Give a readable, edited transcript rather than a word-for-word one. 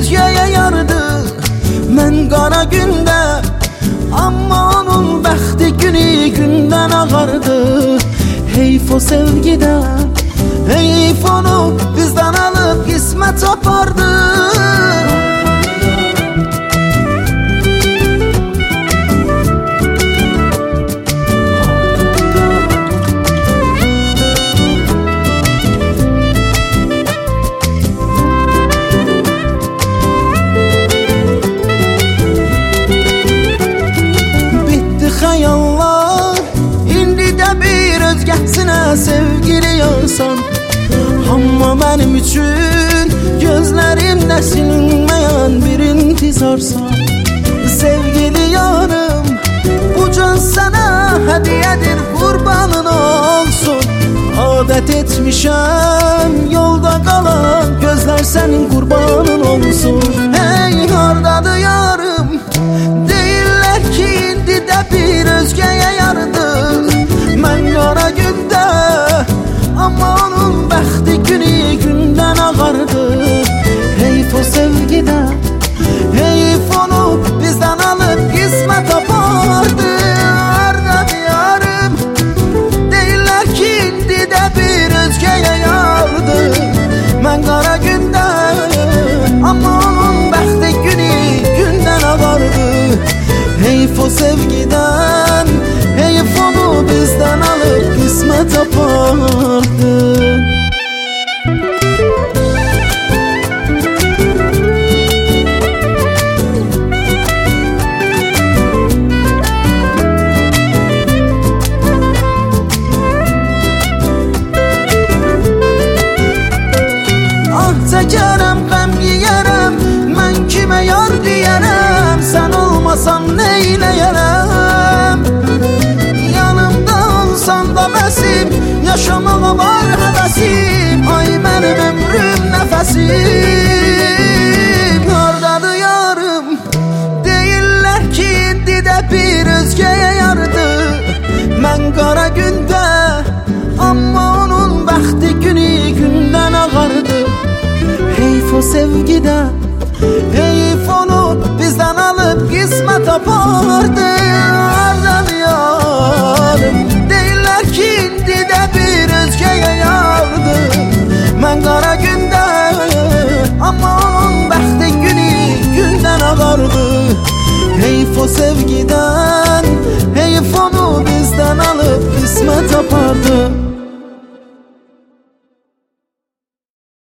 özgəyə yardı. Mən qara gündə, amma onun bəxti günü gündən ağardı. Heyf o sevgidən, heyf onu bizdən alıb qismət apardı. Xəyallar, indi də bir özgəsinə sevgili yarsan. Amma mənim üçün gözlərimdə silinməyən bir intizarsan. Sevgili yarım, bu can sənə hədiyyədir, qurbanın olsun. Adət etmişəm yolda qalan gözlər sənin qurbanın olsun. Hey, hardadır yarım, deyirlər ki indi də bir özgəyə yardı. Mən qara gündə, amma onun bəxti günü gündən ağardı. Heyf o sevgidən, heyf onu bizdən alıb qismət apardı. Hardadır yarım, deyirlər ki indi də bir özgəyə yardı. Mən qara gündə, amma onun bəxti günü gündən ağardı. Heyf o sevgiden, heyf onu bizden alıp kısmet apardı. Ah çəkərəm, qəm yiyərəm, mən kimə yar deyərəm. Sən olmasan neyləyərəm? Yanımda olsan da bəsim, yaşamağa var həvəsim. Ay mənim ömrüm, nəfəsim. Hardadır yarım, deyirlər ki indi də bir özgəyə yardı. Mən qara gündə, amma onun bəxti günü gündən ağardı. Heyf o sevgidən, heyf onu bizdən alıb qismət apardı. Hardadır yarım, deyirlər ki indi də bir özgəyə yardı. Mən qara gündə, amma onun bəxti günü gündən ağardı. Heyf o sevgidən, heyf onu bizdən alıb qismət apardı.